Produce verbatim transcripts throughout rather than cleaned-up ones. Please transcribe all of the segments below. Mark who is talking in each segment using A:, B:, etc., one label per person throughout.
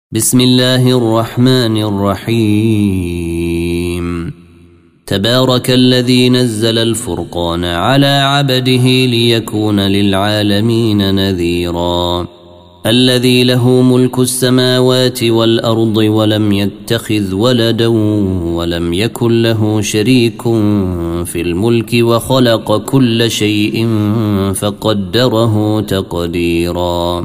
A: بسم الله الرحمن الرحيم. تبارك الذي نزل الفرقان على عبده ليكون للعالمين نذيرا. الذي له ملك السماوات والأرض ولم يتخذ ولدا ولم يكن له شريك في الملك وخلق كل شيء فقدره تقديرا.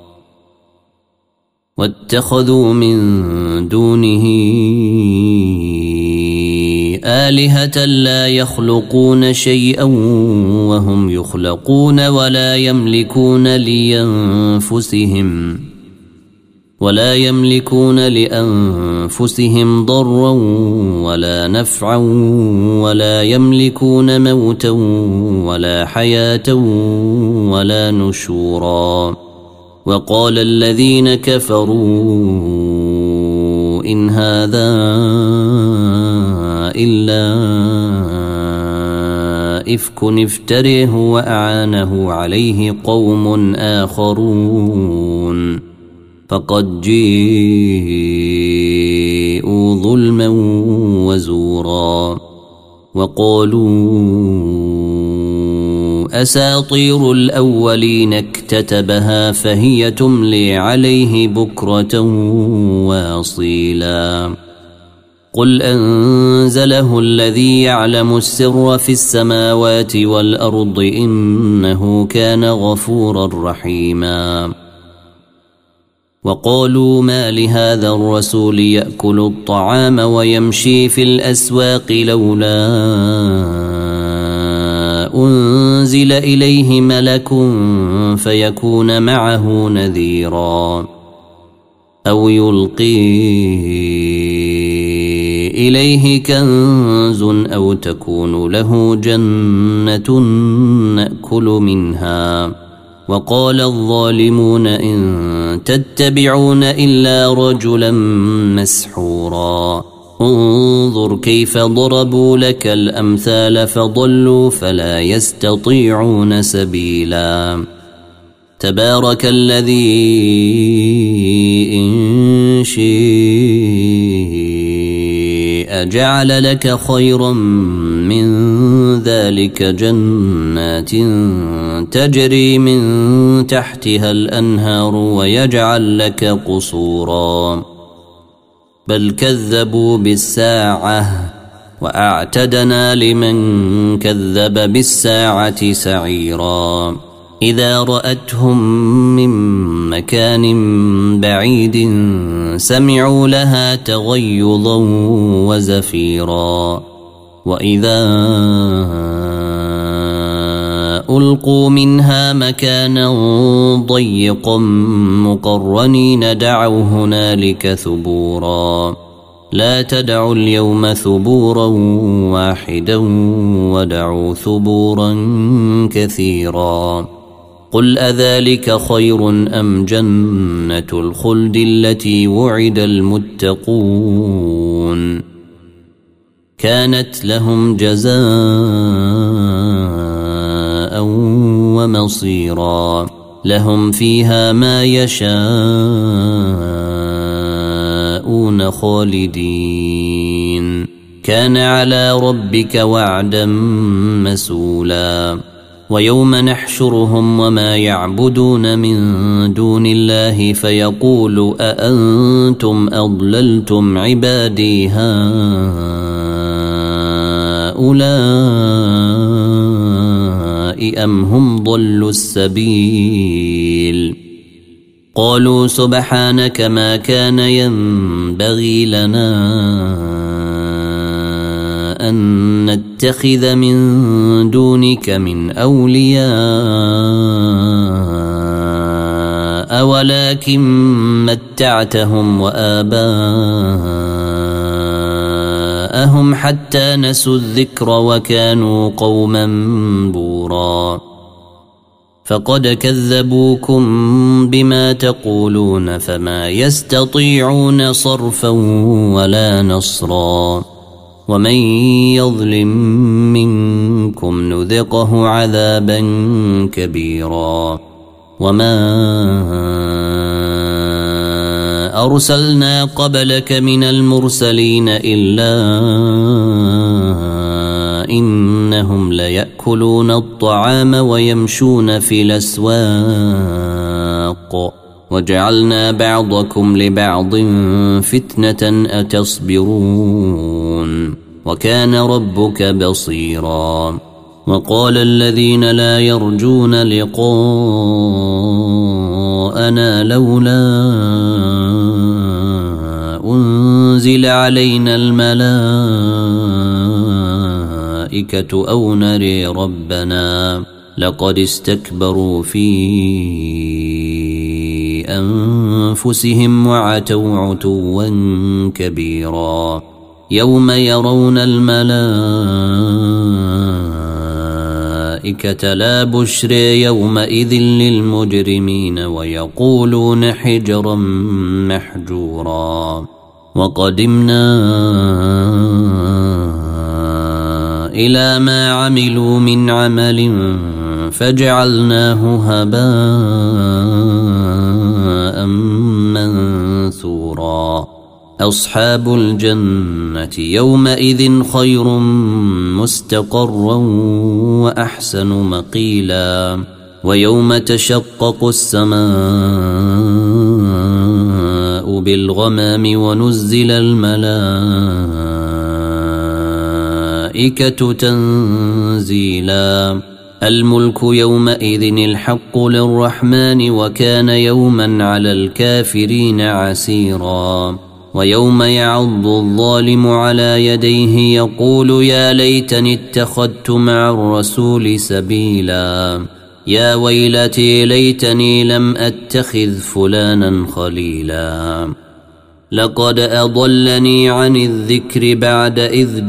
A: واتخذوا من دونه آلهة لا يخلقون شيئا وهم يخلقون ولا يملكون لأنفسهم ولا يملكون لأنفسهم ضرا ولا نفعا ولا يملكون موتا ولا حياة ولا نشورا. وقال الذين كفروا إن هذا إلا إفك افتريه وأعانه عليه قوم آخرون فقد جيءوا ظلما وزورا. وقالوا أساطير الأولين اكتتبها فهي تملي عليه بكرة واصيلا. قل أنزله الذي يعلم السر في السماوات والأرض إنه كان غفورا رحيما. وقالوا ما لهذا الرسول يأكل الطعام ويمشي في الأسواق لولا أنزل إليه ملك فيكون معه نذيرا أو يلقي إليه كنز أو تكون له جنة نأكل منها. وقال الظالمون إن تتبعون إلا رجلا مسحورا. انظر كيف ضربوا لك الأمثال فضلوا فلا يستطيعون سبيلا. تبارك الذي إن شيء جعل لك خيرا من ذلك جنات تجري من تحتها الأنهار ويجعل لك قصورا. بل كذبوا بالساعة وأعتدنا لمن كذب بالساعة سعيرا. إذا رأتهم من مكان بعيد سمعوا لها تغيظا وزفيرا. وإذا ألقوا منها مكانا ضيقا مقرنين دعوا هنالك ثبورا. لا تدعوا اليوم ثبورا واحدا ودعوا ثبورا كثيرا. قل أذلك خير أم جنة الخلد التي وعد المتقون كانت لهم جزاء ومصيرا. لهم فيها ما يشاءون خالدين كان على ربك وعدا مسؤولا. ويوم نحشرهم وما يعبدون من دون الله فيقول أأنتم أضللتم عبادي هؤلاء أم هم ضلوا السبيل. قالوا سبحانك ما كان ينبغي لنا أن نتخذ من دونك من أولياء ولكن متعتهم وآباءهم حتى نسوا الذكر وكانوا قوما بورا. فقد كذبوكم بما تقولون فما يستطيعون صرفا ولا نصرا. ومن يظلم منكم نذقه عذابا كبيرا. وما أرسلنا قبلك من المرسلين إلا إنهم ليأكلون الطعام ويمشون في الأسواق وجعلنا بعضكم لبعض فتنة أتصبرون وكان ربك بصيرا. وقال الذين لا يرجون لقاءنا لولا أنزل علينا الملائكة أو نري ربنا لقد استكبروا في أنفسهم وعتوا عتوا كبيرا. يوم يرون الملائكة لا بشرى يومئذ للمجرمين ويقولون حجرا محجورا. وقدمنا إلى ما عملوا من عمل فجعلناه هباء منثورا. أصحاب الجنة يومئذ خير مستقرا وأحسن مقيلا. ويوم تشقق السماء بالغمام ونزل الملائكة تنزيلا. الملك يومئذ الحق للرحمن وكان يوما على الكافرين عسيرا. ويوم يعض الظالم على يديه يقول يا ليتني اتخذت مع الرسول سبيلا. يا ويلتي ليتني لم أتخذ فلانا خليلا. لقد أضلني عن الذكر بعد إذ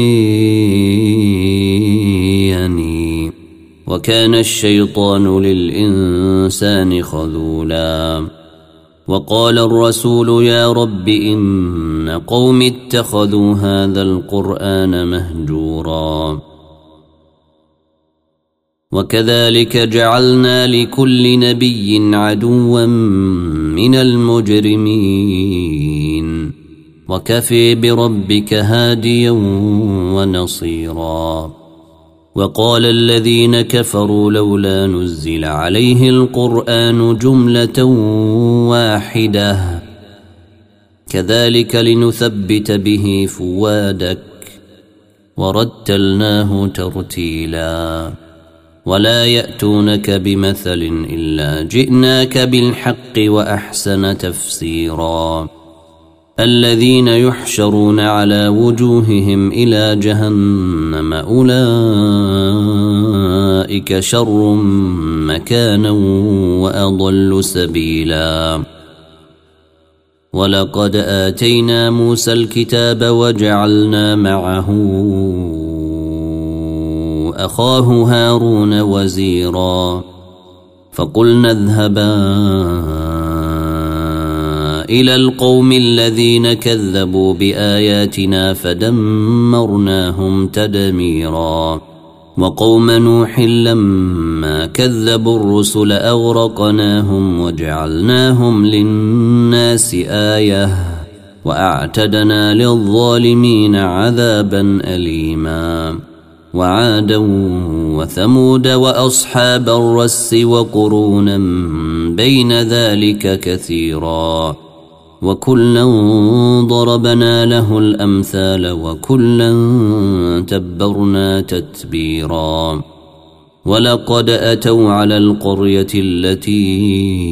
A: جيني وكان الشيطان للإنسان خذولا. وقال الرسول يا رب إن قوم اتخذوا هذا القرآن مهجورا. وكذلك جعلنا لكل نبي عدوا من المجرمين وكفي بربك هاديا ونصيرا. وقال الذين كفروا لولا نزل عليه القرآن جملة واحدة كذلك لنثبت به فؤادك ورتلناه ترتيلا. ولا يأتونك بمثل إلا جئناك بالحق وأحسن تفسيرا. الذين يحشرون على وجوههم إلى جهنم أولئك شر مكانا وأضل سبيلا. ولقد آتينا موسى الكتاب وجعلنا معه أخاه هارون وزيرا. فقلنا اذهبا إلى القوم الذين كذبوا بآياتنا فدمرناهم تدميرا. وقوم نوح لما كذبوا الرسل أغرقناهم وجعلناهم للناس آية وأعتدنا للظالمين عذابا أليما. وعادا وثمود وأصحاب الرس وقرونا بين ذلك كثيرا. وكلا ضربنا له الأمثال وكلا تبرنا تتبيرا. ولقد أتوا على القرية التي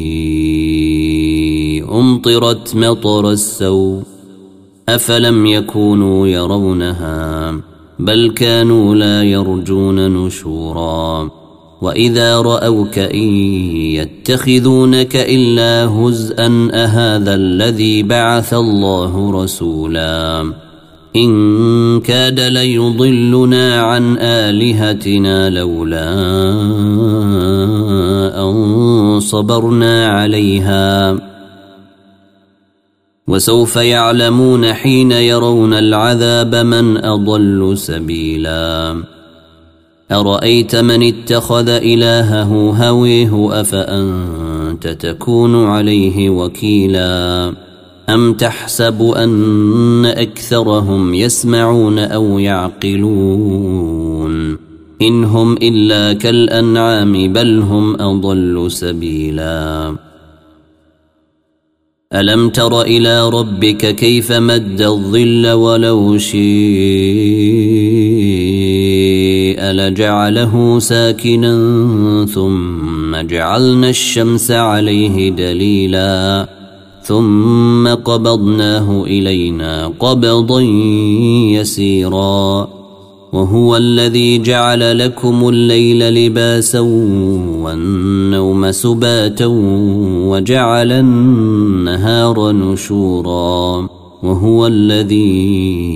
A: أمطرت مطر السوء أفلم يكونوا يرونها بل كانوا لا يرجون نشورا. وإذا رأوك إن يتخذونك إلا هزءا أهذا الذي بعث الله رسولا. إن كاد ليضلنا عن آلهتنا لولا أن صبرنا عليها. وسوف يعلمون حين يرون العذاب من أضل سبيلا. أرأيت من اتخذ إلهه هويه أفأنت تكون عليه وكيلا. أم تحسب أن أكثرهم يسمعون أو يعقلون إن هم إلا كالأنعام بل هم أضل سبيلا ألم تر إلى ربك كيف مد الظل ولو شيء لجعله ساكنا ثم جعلنا الشمس عليه دليلا ثم قبضناه إلينا قبضا يسيرا وهو الذي جعل لكم الليل لباسا والنوم سباتا وجعل النهار نشورا وهو الذي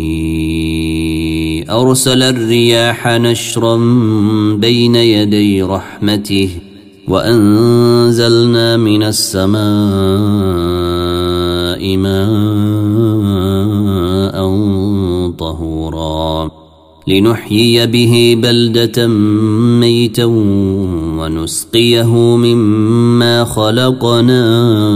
A: أرسل الرياح نشرا بين يدي رحمته وأنزلنا من السماء ماء طهورا لنحيي به بلدة ميتا ونسقيه مما خلقنا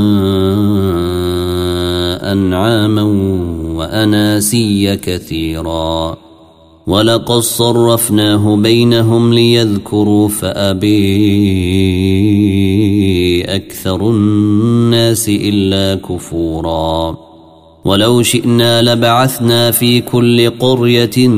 A: أنعاما وأناسيا كثيرا ولقد صرفناه بينهم ليذكروا فأبي أكثر الناس إلا كفورا ولو شئنا لبعثنا في كل قرية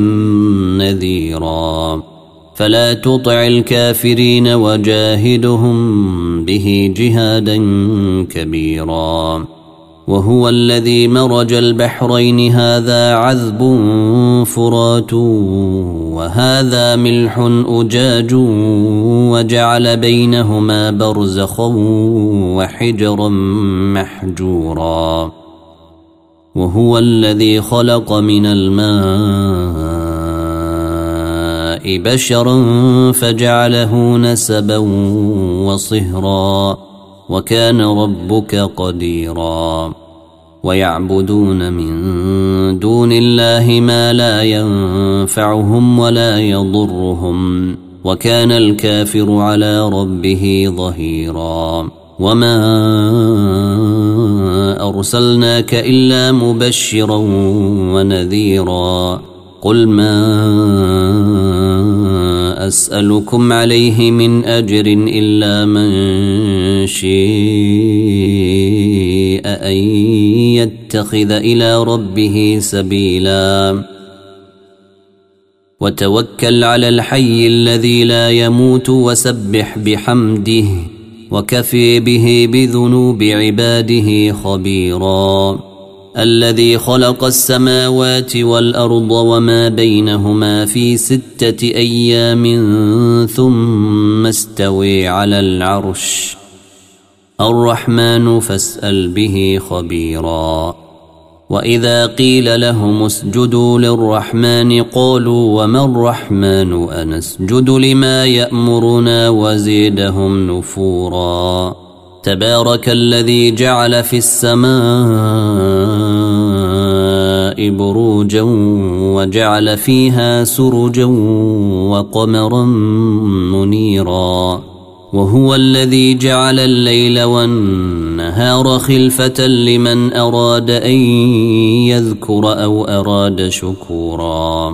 A: نذيرا فلا تطع الكافرين وجاهدهم به جهادا كبيرا وهو الذي مرج البحرين هذا عذب فرات وهذا ملح أجاج وجعل بينهما برزخا وحجرا محجورا وهو الذي خلق من الماء بشرا فجعله نسبا وصهرا وكان ربك قديرا ويعبدون من دون الله ما لا ينفعهم ولا يضرهم وكان الكافر على ربه ظهيرا وما أرسلناك إلا مبشرا ونذيرا قل ما أسألكم عليه من أجر إلا من شاء أن يتخذ إلى ربه سبيلا وتوكل على الحي الذي لا يموت وسبح بحمده وكفي به بذنوب عباده خبيرا الذي خلق السماوات والأرض وما بينهما في ستة أيام ثم استوي على العرش الرحمن فاسأل به خبيرا وإذا قيل لهم اسجدوا للرحمن قالوا وما الرحمن أنسجد لما يأمرنا وزيدهم نفورا تبارك الذي جعل في السماء بروجا وجعل فيها سرجا وقمرا منيرا وهو الذي جعل الليل والنهار خلفة لمن أراد أن يذكر أو أراد شكورا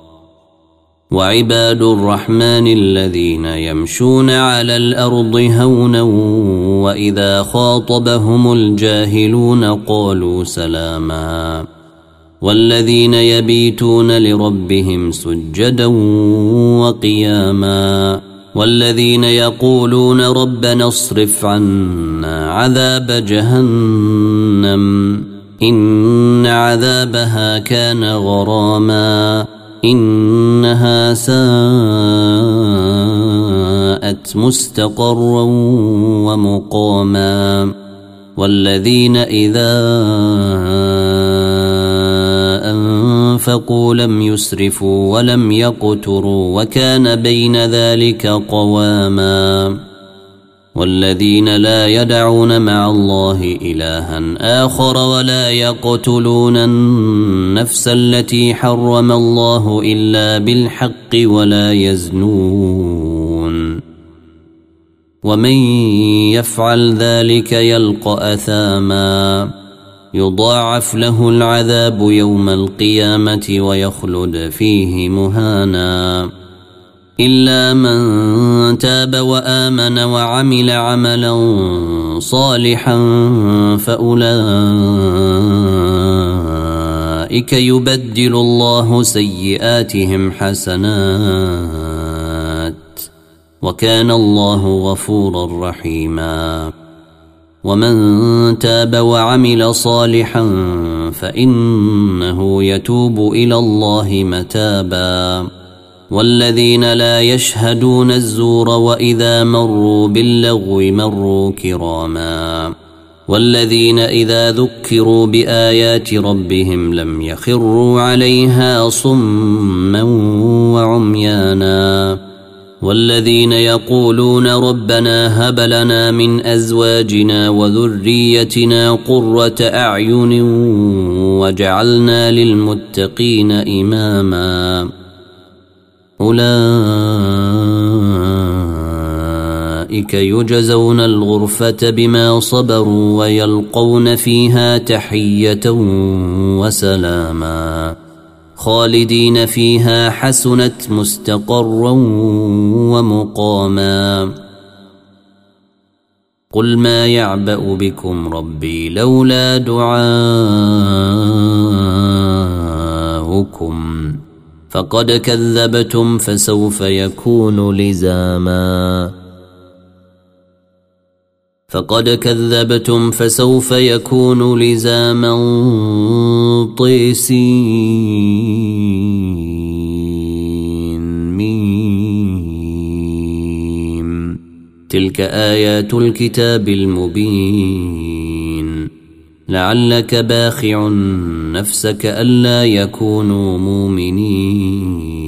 A: وعباد الرحمن الذين يمشون على الأرض هونا وإذا خاطبهم الجاهلون قالوا سلاما والذين يبيتون لربهم سجدا وقياما والذين يقولون ربنا اصرف عنا عذاب جهنم إن عذابها كان غراما إنها ساءت مستقرا ومقاما والذين إذا أنفقوا لم يسرفوا ولم يقتروا وكان بين ذلك قواما والذين لا يدعون مع الله إلها آخر ولا يقتلون النفس التي حرم الله إلا بالحق ولا يزنون ومن يفعل ذلك يلقى أثاما يضاعف له العذاب يوم القيامة ويخلد فيه مهانا إلا من تاب وآمن وعمل عملا صالحا فأولئك يبدل الله سيئاتهم حسنات وكان الله غفورا رحيما ومن تاب وعمل صالحا فإنه يتوب إلى الله متابا والذين لا يشهدون الزور وإذا مروا باللغو مروا كراما والذين إذا ذكروا بآيات ربهم لم يخروا عليها صما وعميانا والذين يقولون ربنا هب لنا من أزواجنا وذريتنا قرة أعين وجعلنا للمتقين إماما أولئك يجزون الغرفة بما صبروا ويلقون فيها تحية وسلاما خالدين فيها حسنت مستقرا ومقاما قل ما يعبأ بكم ربي لولا دعاؤكم فقد كذبتم فسوف يكون لزاما فقد كذبتم فسوف يكون لزاما طيسين ميم تلك آيات الكتاب المبين لعلك باخع نفسك ألا يكونوا مؤمنين